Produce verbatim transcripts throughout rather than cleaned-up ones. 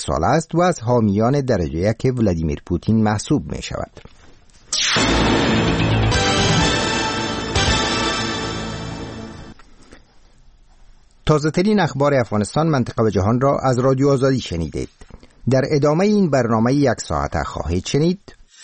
ساله است و از حامیان درجه یک ولادیمیر پوتین محسوب می شود. تازه ترین اخبار افغانستان، منطقه و جهان را از رادیو آزادی شنیدید. در ادامه این برنامه یک ساعته خواهید شنید: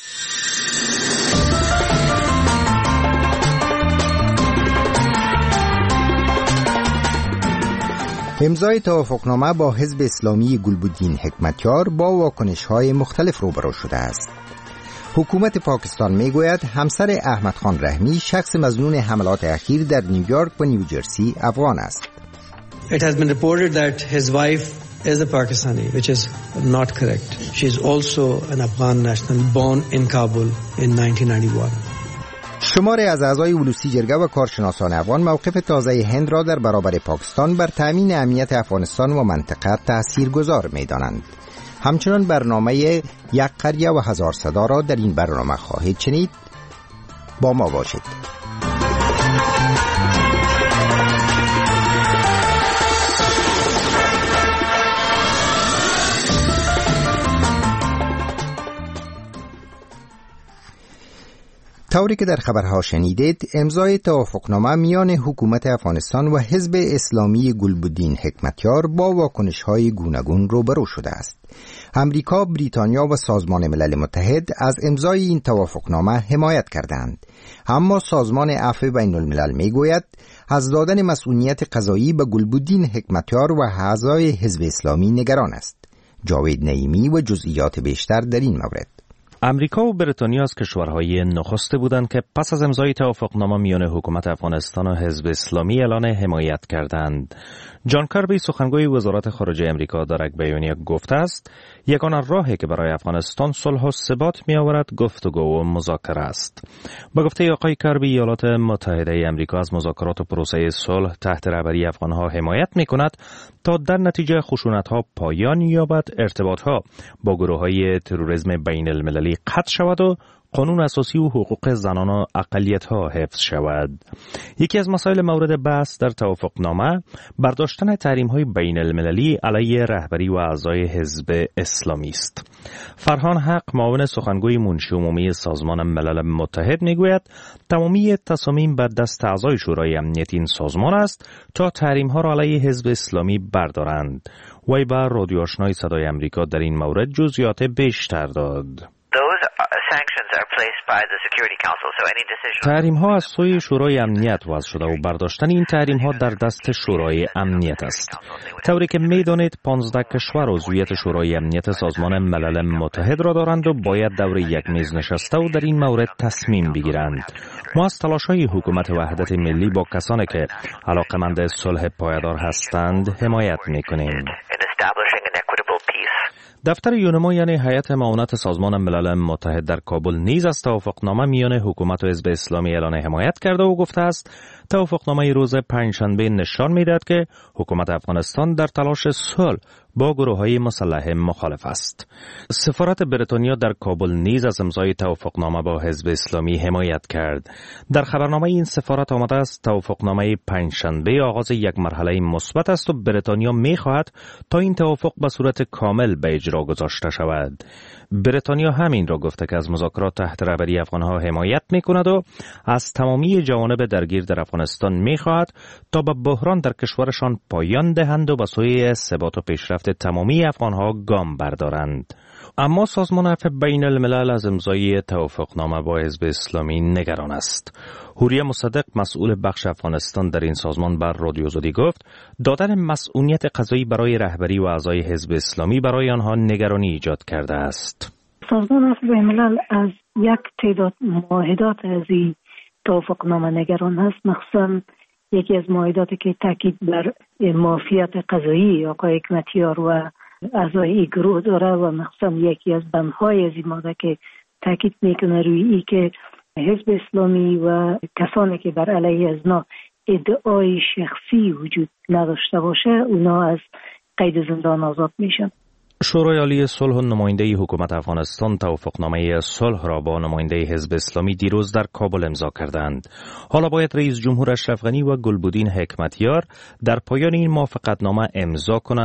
امضای توافقنامه با حزب اسلامی گلبدین حکمتیار با واکنش‌های مختلف روبرو شده است. حکومت پاکستان میگوید همسر احمد خان رحمی، شخص مظنون حملات اخیر در نیویورک و نیوجرسی، افغان است. It has been reported that his wife is a Pakistani, which is not correct. She is also an Afghan national born in Kabul in nineteen ninety-one. شماری از اعضای اولوسی جرگه و کارشناسان افغان موقف تازه هند را در برابر پاکستان بر تامین امنیت افغانستان و منطقه تاثیرگذار می‌دانند. همچنان برنامه یک قریه و هزار صدا را در این برنامه خواهید شنید. با ما باشید. طوری که در خبرها شنیدید، امضای توافقنامه میان حکومت افغانستان و حزب اسلامی گلبدین حکمتیار با واکنش‌های گوناگون روبرو شده است. امریکا، بریتانیا و سازمان ملل متحد از امضای این توافقنامه حمایت کردند، اما سازمان عفو بین الملل میگوید از دادن مسئولیت قضایی به گلبدین حکمتیار و اعضای حزب اسلامی نگران است. جاوید نعیمی و جزئیات بیشتر در این مورد. امریکا و بریتانیا از کشورهای نخسته بودند که پس از امضای توافقنامه میان حکومت افغانستان و حزب اسلامی اعلان حمایت کردند. جان کربی، سخنگوی وزارت خارجه امریکا، در یک بیانیه گفته است یگانه راهی که برای افغانستان صلح و ثبات می‌آورد گفتگو و مذاکره است. با گفته آقای کربی، ایالات متحده امریکا از مذاکرات و پروسه صلح تحت رهبری افغان‌ها حمایت می‌کند تا در نتیجه خشونت‌ها پایان یابد، ارتباط‌ها با گروه‌های تروریسم بین المللی قطع شود و قانون اساسی و حقوق زنان و اقلیت‌ها حفظ شود. یکی از مسائل مورد بحث در توافقنامه برداشتن تحریم‌های بین المللی علیه رهبری و اعضای حزب اسلامی است. فرهان حق، معاون سخنگوی منشی عمومی سازمان ملل متحد، میگوید تمامی تصامیم بر دست اعضای شورای امنیت این سازمان است تا تحریم‌ها را علیه حزب اسلامی بردارند. وی بر رادیو آشنای صدای امریکا در این مورد جزئیات بیشتر داد. تحریم ها از سوی شورای امنیت وضع شده و برداشتن این تحریم ها در دست شورای امنیت است. طوری که میدانید پانزده کشور عضویت شورای امنیت سازمان ملل متحد را دارند و باید دور یک میز نشسته و در این مورد تصمیم بگیرند. ما از تلاش های حکومت وحدت ملی با کسانی که علاقمند صلح پایدار هستند حمایت میکنیم. دفتر یونما یعنی هیئت معاونت سازمان ملل متحد در کابل نیز از توافقنامه میان حکومت و حزب اسلامی اعلان حمایت کرده و گفته است توافقنامه روز پنجشنبه نشان میدهد که حکومت افغانستان در تلاش صلح با گروه‌های مسلح مخالف است. سفارت بریتانیا در کابل نیز از امضای توافقنامه با حزب اسلامی حمایت کرد. در خبرنامه این سفارت آمده است توافقنامه پنجشنبه آغاز یک مرحله مثبت است و بریتانیا می‌خواهد تا این توافق به صورت کامل به اجرا گذاشته شود. بریتانیا همین را گفته که از مذاکرات تحت رهبری افغان‌ها حمایت می‌کند و از تمامی جوانب درگیر در افغانستان می‌خواهد تا به بحران در کشورشان پایان دهند و به سوی ثبات و پیشرفت تمامی افغان‌ها گام بردارند. اما سازمان عفو بین الملل از امضای توافقنامه با حزب اسلامی نگران است. حوریه مصدق، مسئول بخش افغانستان در این سازمان، بر رادیو آزادی گفت دادن مسئولیت قضایی برای رهبری و اعضای حزب اسلامی برای آنها نگرانی ایجاد کرده است. سازمان عفو بین الملل از یک تعداد معاهدات از این توافقنامه نگران است، مخصوصا یکی از معاهداتی که تاکید بر معافیت قضایی آقای حکمتیار و اعضای این گروه داره و مخصوصا یکی از بندهای از این ماده که تاکید میکنه روی ای که حزب اسلامی و کسانی که بر علیه از نا ادعای شخصی وجود نداشته باشه اونا از قید زندان آزاد میشن. شورای عالی صلح و نماینده حکومت افغانستان توافقنامه صلح را با نماینده حزب اسلامی دیروز در کابل امضا کردند. حالا باید رئیس جمهور اشرف غنی و گلبدین حکمتیار در پایان این موافقتنامه امضا کنند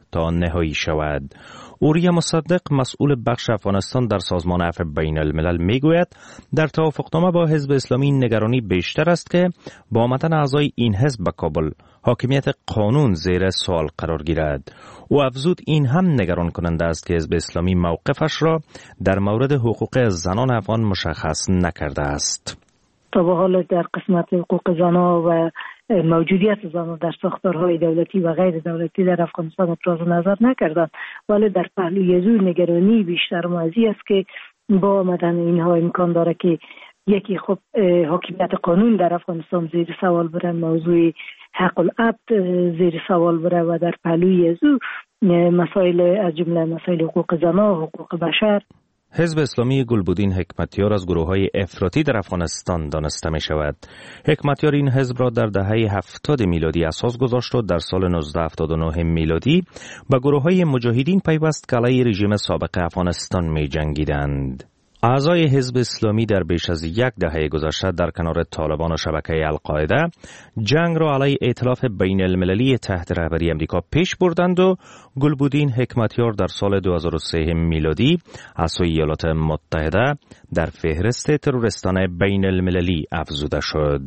تا نهایی شود. اوریا مصدق مسئول بخش افغانستان در سازمان عفو بین الملل میگوید در توافقنامه با حزب اسلامی نگرانی بیشتر است که با آمدن اعضای این حزب به کابل حاکمیت قانون زیر سوال قرار گیرد. او افزود این هم نگران کننده است که حزب اسلامی موقفش را در مورد حقوق زنان افغان مشخص نکرده است. تا به حال در قسمت حقوق زنان و موجودیت زنان در ساختارهای دولتی و غیر دولتی در افغانستان ابراز نظر نکردند، ولی در پهلوی زو نگرانی بیشتر موضوعی است که با آمدن اینها امکان داره که یکی خب حاکمیت قانون در افغانستان زیر سوال بره، موضوع حق العبد زیر سوال بره و در پهلوی زو مسائل از جمله مسائل حقوق زنان، حقوق بشر. حزب اسلامی گلبدین حکمتیار از گروه‌های افراطی در افغانستان دانسته می شود. حکمتیار این حزب را در دهه هفتاد میلادی اساس گذاشت و در سال نوزده هفتاد و نه میلادی به گروه‌های مجاهدین پیوست که علیه رژیم سابق افغانستان می جنگیدند. اعضای حزب اسلامی در بیش از یک دهه گذشته در کنار طالبان و شبکه القاعده جنگ را علیه ائتلاف بین المللی تحت رهبری امریکا پیش بردند و گلبدین حکمتیار در سال دو هزار و سه میلادی از سوی ایالات متحده در فهرست تروریستان بین المللی افزوده شد.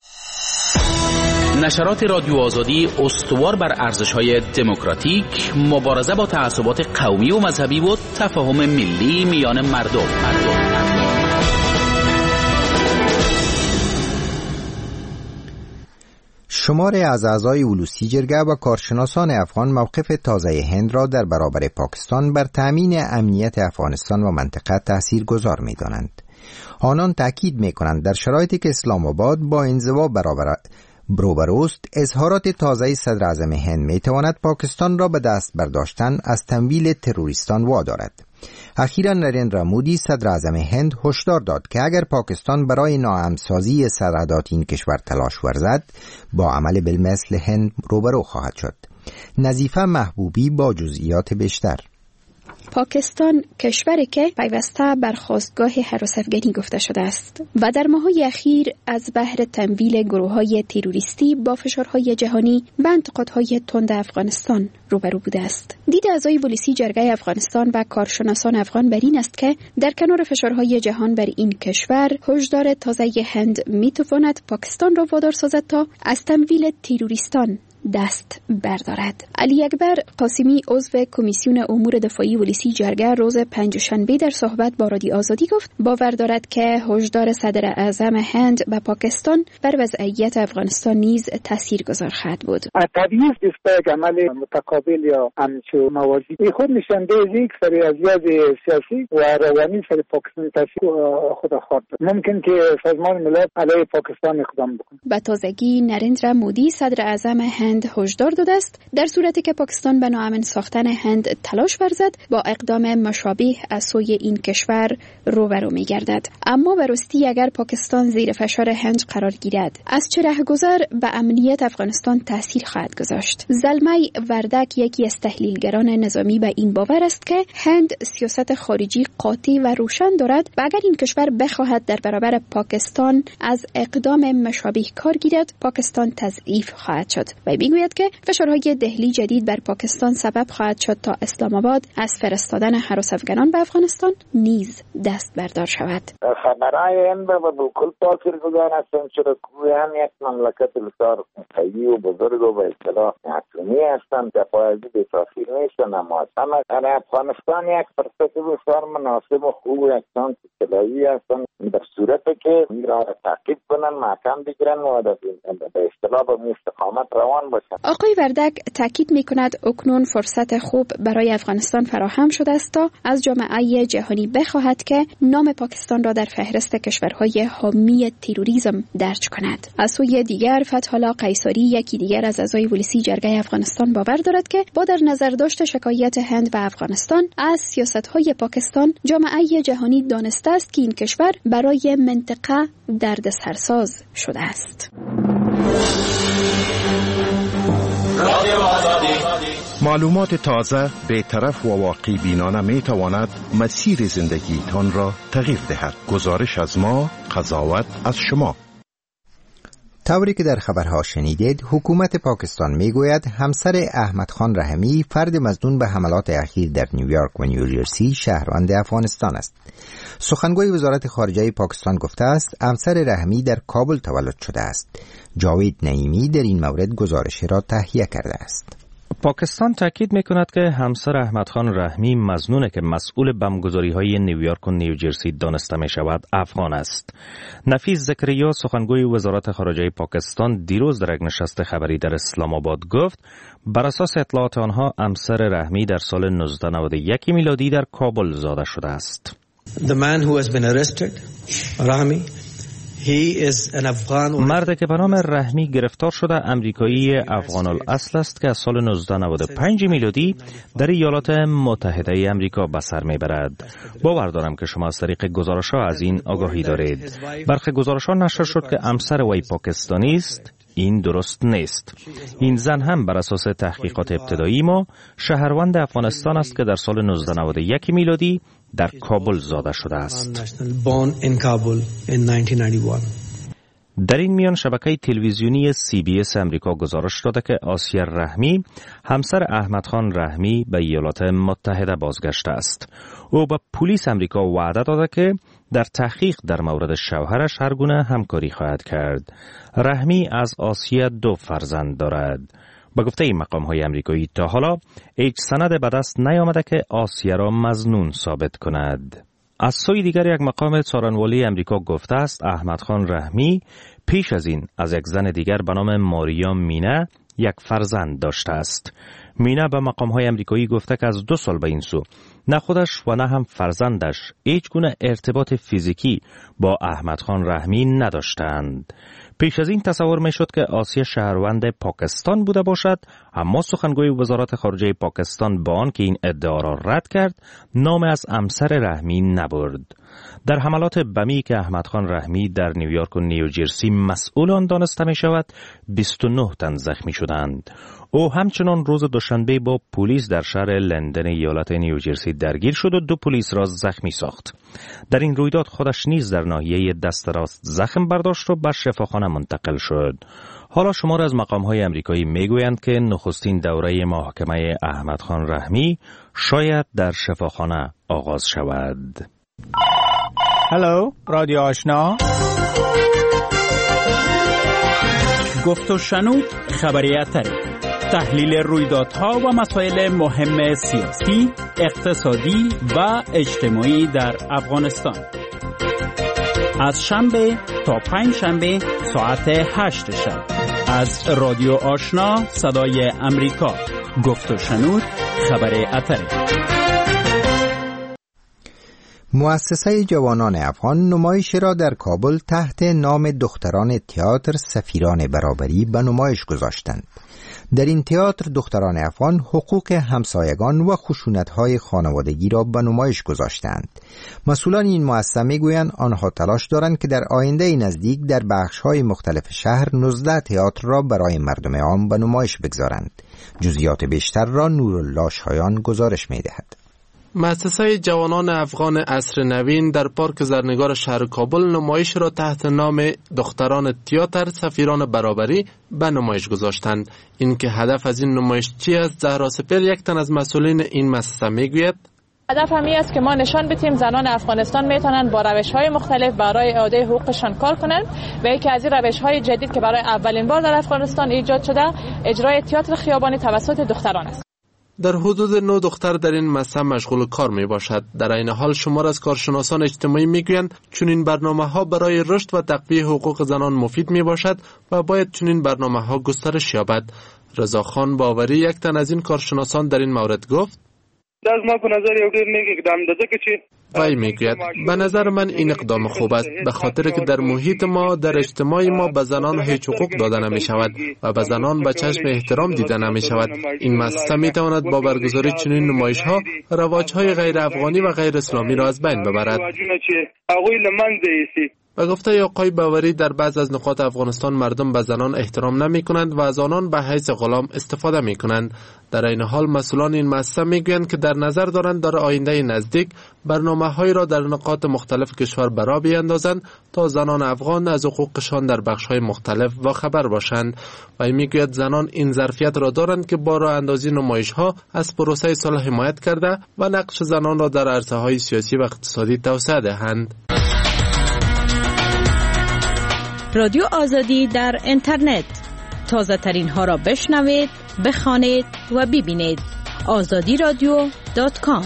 نشرات رادیو آزادی استوار بر ارزش‌های دموکراتیک، مبارزه با تعصبات قومی و مذهبی و تفاهم ملی میان مردم. مردم. شماری از اعضای اولوسی جرگه و کارشناسان افغان موقف تازه هند را در برابر پاکستان بر تأمین امنیت افغانستان و منطقه تاثیرگذار می‌دانند. آنان تأکید می‌کنند در شرایطی که اسلام آباد با انزوا برابر بروبروست، اظهارات تازه صدر اعظم هند میتواند پاکستان را به دست برداشتن از تمویل تروریستان وادارد. اخیراً نریندرا مودی صدر اعظم هند هشدار داد که اگر پاکستان برای ناامن‌سازی سرحدات این کشور تلاش ورزد، با عمل بالمثل هند روبرو خواهد شد. نظیفه محبوبی با جزئیات بیشتر. پاکستان کشوری که پیوسته بر خواستگاه هراس افغانی گفته شده است و در ماه‌های اخیر از بحر تمویل گروه‌های تروریستی با فشارهای جهانی به انتقادهای تند افغانستان روبرو بوده است. دید اعضای پلیسی جرگه افغانستان و کارشناسان افغان بر این است که در کنار فشارهای جهان بر این کشور، هشدار تازه هند می‌تواند پاکستان را وادار سازد تا از تمویل تروریستان دست بردارد. علی اکبر قاسمی عضو کمیسیون امور دفاعی ولسی جرگه روز پنجشنبه در صحبت با رادیو آزادی گفت باور دارد که هشدار صدر اعظم هند به پاکستان بر وضعیت افغانستان نیز تاثیرگذار خواهد بود. طبیعی است که عمل متقابل یا همچو موازی خود نشانده یک سری اذیت سیاسی و روانی سر پاکستان تاثیر خود خورد. ممکن که سازمان ملل علیه پاکستان اقدام بکنه. به تازگی نریندرا مودی صدر اعظم هند هشدار داده است در صورتی که پاکستان به ناامن ساختن هند تلاش ورزد با اقدام مشابه از سوی این کشور روبرو می‌گردد. اما به راستی اگر پاکستان زیر فشار هند قرار گیرد از چه رهگذر به امنیت افغانستان تاثیر خواهد گذاشت؟ زلمه وردک یکی از تحلیلگران نظامی به این باور است که هند سیاست خارجی قاطع و روشن دارد و اگر این کشور بخواهد در برابر پاکستان از اقدام مشابه کار گیرد پاکستان تضعیف خواهد شد و میگوید که فشارهای دهلی جدید بر پاکستان سبب خواهد شد تا اسلام آباد از فرستادن هراس افغانان به افغانستان نیز دست بردار شود. خبرهای این به بکل تاثیرگذار هستند چرا کوهان یک مملکت بسیار قوی و بزرگ و به اصطلاح اتمی هستند دفاعی به تاثیر نیستند، اما اما افغانستان یک فرصت بسیار مناسب و خوب و یک چانس طلایی هستند در صورتی که این را تعقیب کنن، محکم بگیرن و به اصطلاح به استقامت روان باشند. آقای وردک تاکید می‌کند اکنون فرصت خوب برای افغانستان فراهم شده است تا از جامعه جهانی بخواهد که نام پاکستان را در فهرست کشورهای حامی تروریسم درج کند. از سوی دیگر فتح‌الله قیصری یکی دیگر از اعضای ولسی جرگه افغانستان باور دارد که با در نظر داشت شکایت هند و افغانستان از سیاست‌های پاکستان جامعه جهانی دانسته است که این کشور برای منطقه دردسرساز شده است. معلومات تازه، بی‌طرف و واقعی بینانه می تواند مسیر زندگیتان را تغییر دهد. گزارش از ما، قضاوت از شما. طوری که در خبرها شنیدید، حکومت پاکستان میگوید همسر احمد خان رحمی، فرد مظنون به حملات اخیر در نیویورک و نیوجرسی، شهروند افغانستان است. سخنگوی وزارت خارجه پاکستان گفته است همسر رحمی در کابل تولد شده است. جاوید نعیمی در این مورد گزارش را تهیه کرده است. پاکستان تاکید میکند که همسر احمد خان رحمی مظنون که مسئول بمبگذاری های نیویورک و نیوجرسی دانسته می شود افغان است. نفیس زکریا، سخنگوی وزارت خارجه پاکستان، دیروز در یک نشست خبری در اسلام آباد گفت بر اساس اطلاعات آنها همسر رحمی در سال نوزده نود و یک میلادی در کابل زاده شده است. The man who has been arrested, Rahmi, مرد که به نام رحمی گرفتار شده امریکایی افغان الاصل است که از سال نوزده نود و پنج میلادی در ایالات متحده امریکا به سر میبرد. باور دارم که شما از طریق گزارش‌ها از این آگاهی دارید. برخی گزارش‌ها نشر شد که همسر وی پاکستانی است. این درست نیست. این زن هم بر اساس تحقیقات ابتدایی ما شهروند افغانستان است که در سال نوزده نود و یک میلادی در کابل زاده شده است. در این میان شبکه تلویزیونی سی بی اس امریکا گزارش داده که آسیه رحمی، همسر احمد خان رحمی، به ایالات متحده بازگشته است. او به پلیس امریکا وعده داده که در تحقیق در مورد شوهرش هر گونه همکاری خواهد کرد. رحمی از آسیه دو فرزند دارد. با گفته این مقام‌های امریکایی تا حالا هیچ سند به دست نیامده که آسیه را مظنون ثابت کند. از سوی دیگر یک مقام څارنوالی امریکا گفته است احمد خان رحمی پیش از این از یک زن دیگر به نام ماریا مینا یک فرزند داشته است. مینا به مقام‌های امریکایی گفته که از دو سال به این سو نه خودش و نه هم فرزندش هیچ گونه ارتباط فیزیکی با احمد خان رحمی نداشتند. پیش از این تصور می شد که آسیه شهروند پاکستان بوده باشد، اما سخنگوی وزارت خارجه پاکستان با آن که این ادعا را رد کرد، نام از همسر رحمی نبرد. در حملات بمی که احمد خان رحمی در نیویورک و نیوجرسی مسئول آن دانسته می شود، بیست و نه تن زخمی شدند. او همچنان روز دوشنبه با پلیس در شهر لندن ایالت نیوجرسی درگیر شد و دو پلیس را زخمی ساخت. در این رویداد خودش نیز در ناحیه دست راست زخم برداشت و به شفاخانه منتقل شد. حالا شمار از مقام‌های امریکایی میگویند که نخستین دوره محاکمه احمد خان رحمی شاید در شفاخانه آغاز شود. هلو، رادیو آشنا. گفت و شنود خبری اتری. تحلیل رویدادها و مسائل مهم سیاسی، اقتصادی و اجتماعی در افغانستان. از شنبه تا پنج شنبه ساعت هشت شب از رادیو آشنا صدای امریکا. گفت و شنود خبری اتری. مؤسسه جوانان افغان نمایش را در کابل تحت نام دختران تئاتر سفیران برابری به نمایش گذاشتند. در این تئاتر دختران افغان حقوق همسایگان و خشونت‌های خانوادگی را به نمایش گذاشتند. مسئولان این مؤسسه میگویند آنها تلاش دارند که در آینده نزدیک در بخش‌های مختلف شهر نوزده تئاتر را برای مردم عام به نمایش بگذارند. جزئیات بیشتر را نورالله شایان گزارش می‌دهد. مؤسسه جوانان افغان عصر نوین در پارک زرنگار شهر کابل نمایش را تحت نام دختران تئاتر سفیران برابری به نمایش گذاشتند. این که هدف از این نمایش چی است؟ زهرا سپر، یک تن از مسئولین این مؤسسه میگوید هدف همی است که ما نشان بدیم زنان افغانستان میتونن با روش‌های مختلف برای اعاده حقوقشان کار کنند و یکی از این روش‌های جدید که برای اولین بار در افغانستان ایجاد شده اجرای تئاتر خیابانی توسط دختران است. در حدود نه دختر در این مؤسسه مشغول کار می باشد. در این حال شمار از کارشناسان اجتماعی می گویند چنین برنامه ها برای رشد و تقویت حقوق زنان مفید می باشد و باید چنین برنامه ها گسترش یابد. رضاخان باوری، یک تن از این کارشناسان، در این مورد گفت از ما په نظر یو ډیر نیک اقدام ده ځکه چې وای میگوید به نظر من این اقدام خوب است به خاطر که در محیط ما در اجتماع ما به زنان هیچ حقوق داده نمی شود و به زنان به چشم احترام دیده نمی شود. این مؤسسه می تواند با برگزاری چنین نمایش ها رواج های غیر افغانی و غیر اسلامی را از بین ببرد. و گفته آقای باوری در بعض از نقاط افغانستان مردم به زنان احترام نمی کنند و از آنان به حیث غلام استفاده می کنند. در این حال مسئولان این مؤسسه می گویند که در نظر دارند در آینده نزدیک برنامه هایی را در نقاط مختلف کشور برآ بیندازند تا زنان افغان از حقوقشان در بخش های مختلف با خبر باشند. و می گوید زنان این ظرفیت را دارند که با راه اندازی نمایش ها از پروسه صلح حمایت کرده و نقش زنان را در عرصه های سیاسی و اقتصادی توسعه دهند. رادیو آزادی در اینترنت، تازه ترین ها را بشنوید، بخوانید و ببینید. آزادی رادیو دات کام.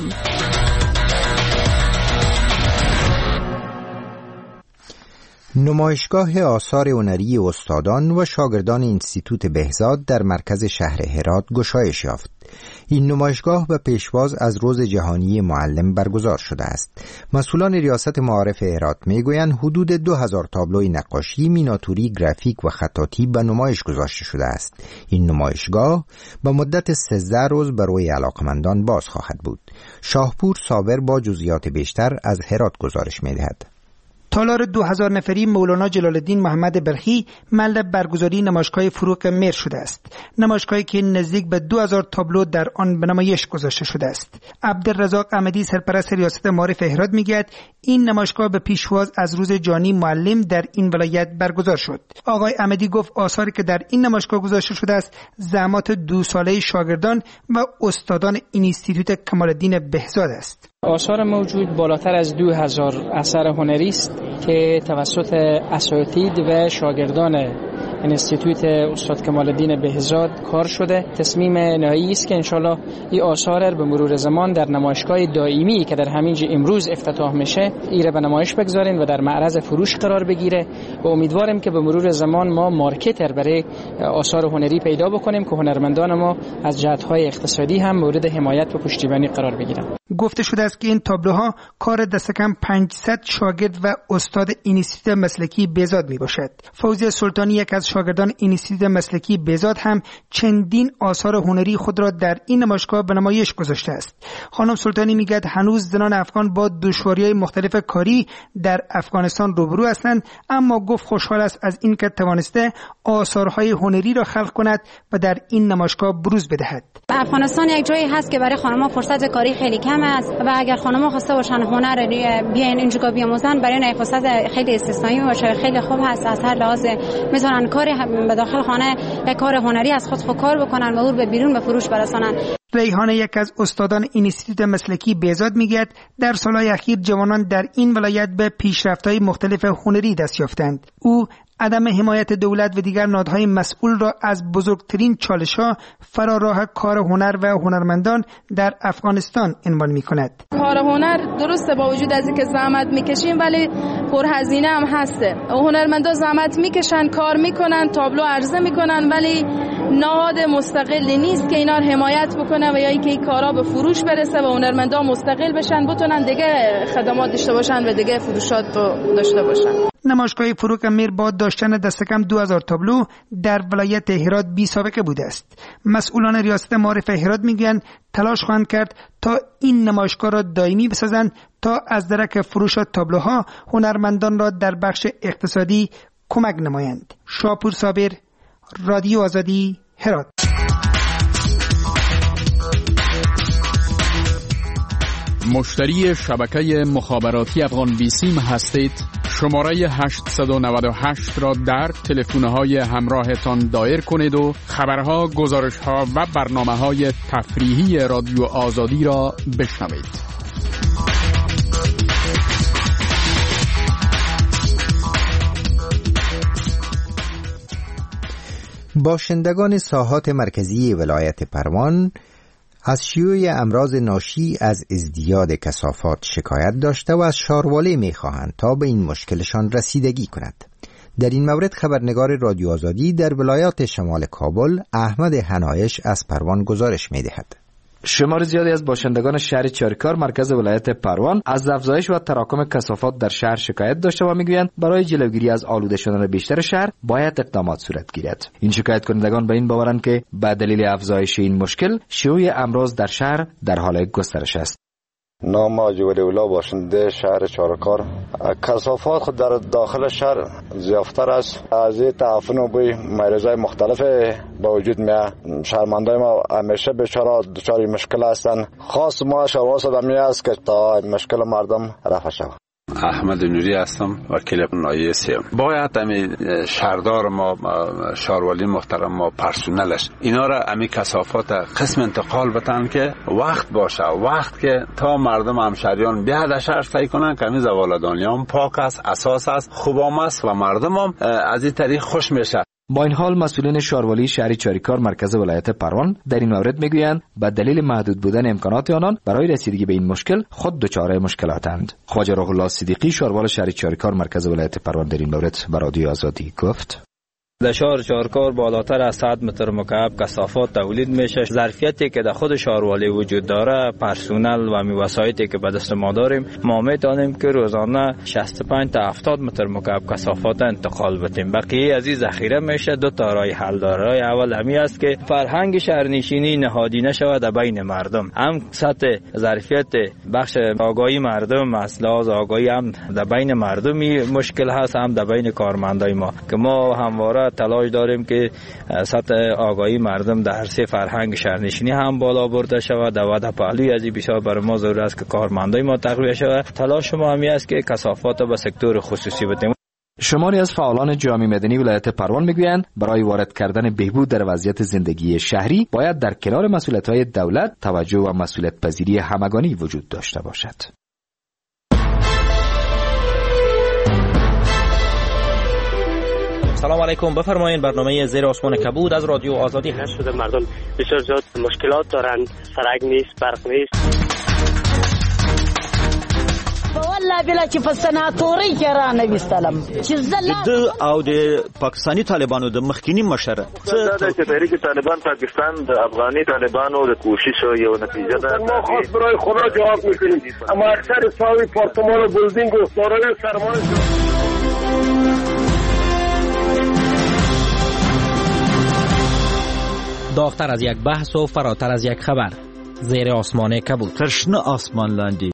نمایشگاه آثار هنری استادان و شاگردان انستیتوت بهزاد در مرکز شهر هرات گشایش یافت. این نمایشگاه به پیشواز از روز جهانی معلم برگزار شده است. مسئولان ریاست معارف هرات میگویند حدود دو هزار تابلوی نقاشی، میناتوری، گرافیک و خطاطی به نمایش گذاشته شده است. این نمایشگاه به مدت سیزده روز برای علاقمندان باز خواهد بود. شاهپور صابر با جزئیات بیشتر از هرات گزارش میدهد. تالار دو هزار نفری مولانا جلال الدین محمد بلخی محل برگزاری نمایشگاه فروغ مهر شده است. نمایشگاهی که نزدیک به دو هزار تابلو در آن به نمایش گذاشته شده است. عبدالرزاق احمدی سرپرست ریاست معارف هرات میگوید این نمایشگاه به پیشواز از روز جهانی معلم در این ولایت برگزار شد. آقای احمدی گفت آثاری که در این نمایشگاه گذاشته شده است زحمات دو ساله شاگردان و استادان اینستیتوت کمال الدین بهزاد است. آثار موجود بالاتر از دو هزار اثر هنری است که توسط اساتید و شاگردان انستیتوت استاد کمال الدین بهزاد کار شده. تصمیم نهایی است که انشالله این آثار به مرور زمان در نمایشگاه دائمی که در همینجا امروز افتتاح میشه ایره به نمایش بگذاریم و در معرض فروش قرار بگیره و امیدواریم که به مرور زمان ما مارکتر برای آثار هنری پیدا بکنیم که هنرمندان ما از جهت‌های اقتصادی هم مورد حمایت و پشتیبانی قرار بگیرن. گفته شده است که این تابلوها کار دست کم پانصد شاگرد و استاد اینستیتوت مسلکی بهزاد می باشد. فوزیه سلطانی یک از شاگردان اینستیتوت مسلکی بهزاد هم چندین آثار هنری خود را در این نمایشگاه به نمایش گذاشته است. خانم سلطانی میگوید هنوز زنان افغان با دشواری‌های مختلف کاری در افغانستان روبرو هستند، اما گفت خوشحال است از اینکه توانسته آثارهای هنری را خلق کند و در این نمایشگاه بروز بدهد. افغانستان یک جایی هست که برای خانم‌ها فرصت کاری خیلی کم است و اگر خانم‌ها خواسته باشن هنر بیاین اینجا بیاموزن برای این فرصت خیلی استثنایی باشه، خیلی خوب هست. از هر لحاظ میتونن کاری به داخل خانه یک کار هنری از خود خود کار بکنن و اون به بیرون به فروش برسانن. ریحانه یک از استادان اینستیتوت مسلکی بهزاد میگوید در سالهای اخیر جوانان در این ولایت به پیشرفت‌های مختلف هنری دست یافتند. او عدم حمایت دولت و دیگر نهادهای مسئول را از بزرگترین چالش‌ها فرا راه کار هنر و هنرمندان در افغانستان عنوان می‌کند. کار هنر درسته با وجود از اینکه زحمت می‌کشیم ولی پرهزینه هم هسته. هنرمندا زحمت می‌کشن، کار می‌کنن، تابلو عرضه می‌کنن ولی نهاد مستقلی نیست که اینا رو حمایت بکنه و یا اینکه این کارا به فروش برسه و هنرمندا مستقل بشن بتونن دیگه خدمات داشته باشن و دیگه فروشات داشته باشن. نمایشگاه فروغ مهر با داشتن دست کم دو هزار تابلو در ولایت هرات بی سابقه بوده است. مسئولان ریاست معارف هرات میگویند تلاش خواهند کرد تا این نمایشگاه را دائمی بسازند تا از درک فروش تابلوها هنرمندان را در بخش اقتصادی کمک نمایند. شاپور صابر، رادیو آزادی، هرات. مشتری شبکه مخابراتی افغان بیسیم هستید؟ شماره هشت نه هشت را در تلفن‌های همراهتان دایر کنید و خبرها، گزارش‌ها و برنامه‌های تفریحی رادیو آزادی را بشنوید. باشندگان ساحات مرکزی ولایت پروان از شیوع امراض ناشی از ازدیاد کثافات شکایت داشته و از شارواله می‌خواهند تا به این مشکلشان رسیدگی کند. در این مورد خبرنگار رادیو آزادی در ولایات شمال کابل احمد حنایش از پروان گزارش می‌دهد. شمار زیادی از باشندگان شهر چاریکار مرکز ولایت پروان از افزایش و تراکم کثافات در شهر شکایت داشته و میگویند برای جلوگیری از آلوده شدن بیشتر شهر باید اقدامات صورت گیرد. این شکایت کنندگان به این باورند که به دلیل افزایش این مشکل شیوع امراض در شهر در حال گسترش است. نام حاجی ولی الله باشنده شهر چارکار. کثافات خود در داخل شهر زیادتر است. از این تعفن و بوی مریضای مختلف با وجود میاد. شهروندای ما همیشه بیچاره دچار مشکل هستند. خاص ما شهروند صدامی است که تا مشکل مردم رفع شود. احمد نوری هستم، وکیل نایه سیم. باید امی شهردار ما، شهرولی محترم ما، پرسونلش اینا را امی کثافات قسم انتقال بتن که وقت باشه، وقت که تا مردم همشهریان بیاد شهر سعی کنن که امی زوالدانیان پاک است، اساس است، خوبام است و مردم هم از این طریق خوش میشه. با این حال مسئولین شهروالی شهر چاریکار مرکز ولایت پروان در این مورد میگویند به دلیل محدود بودن امکانات آنان برای رسیدگی به این مشکل خود دچار مشکلاتند. خواجه روح الله صدیقی شهروال شهر چاریکار مرکز ولایت پروان در این مورد به رادیو آزادی گفت: در شهر چارکار بالاتر از صد متر مکعب کثافات تولید میشه. ظرفیتی که در خود شهروالی وجود داره، پرسونل و وسایلی که به دست ما داریم، ما میتونیم که روزانه شصت و پنج تا هفتاد متر مکعب کثافات انتقال بدیم. بقیه از این ذخیره میشه. دو تا راه حل داره. راه اول همی است که فرهنگ شهرنشینی نهادینه شود در بین مردم. هم سطح ظرفیت بخش آگاهی مردم، از لحاظ آگاهی هم در بین مردمی مشکل هست، هم در بین کارمندای ما که ما همواره تلاش داریم که سطح آگاهی مردم در عرصه فرهنگ شهرنشینی هم بالا برده شود و در پهلوی از این بسیار بر ما ضرورت است که کارمندای ما تقویت شود. تلاش ما همی است که کثافات به سکتور خصوصی بدیم. شماری از فعالان جامعه مدنی ولایت پروان میگویند برای وارد کردن بهبود در وضعیت زندگی شهری باید در کنار مسئولیت‌های دولت توجه و مسئولیت پذیری همگانی وجود داشته باشد. سلام علیکم، بفرمایید. برنامه زیر آسمان کبود از رادیو آزادی هست. شده مردم بسیار زیاد مشکلات دارند، سرک نیست، برق نیست. والله بلا چې په سناتوري کې را نه وستلم چې زله د او د پاکستاني طالبانو د مخکینی مشر څه د تحریک طالبان پاکستان د افغاني طالبانو د کوشش یو نتیجه ده. ما خاص برای خدا جواب میکنیم، اما اکثر ساوی پارتمان و بلدینگ و دارای سرمایه داغتر از یک بحث و فراتر از یک خبر. زیر آسمان کبود. تشنه آسمان لاندی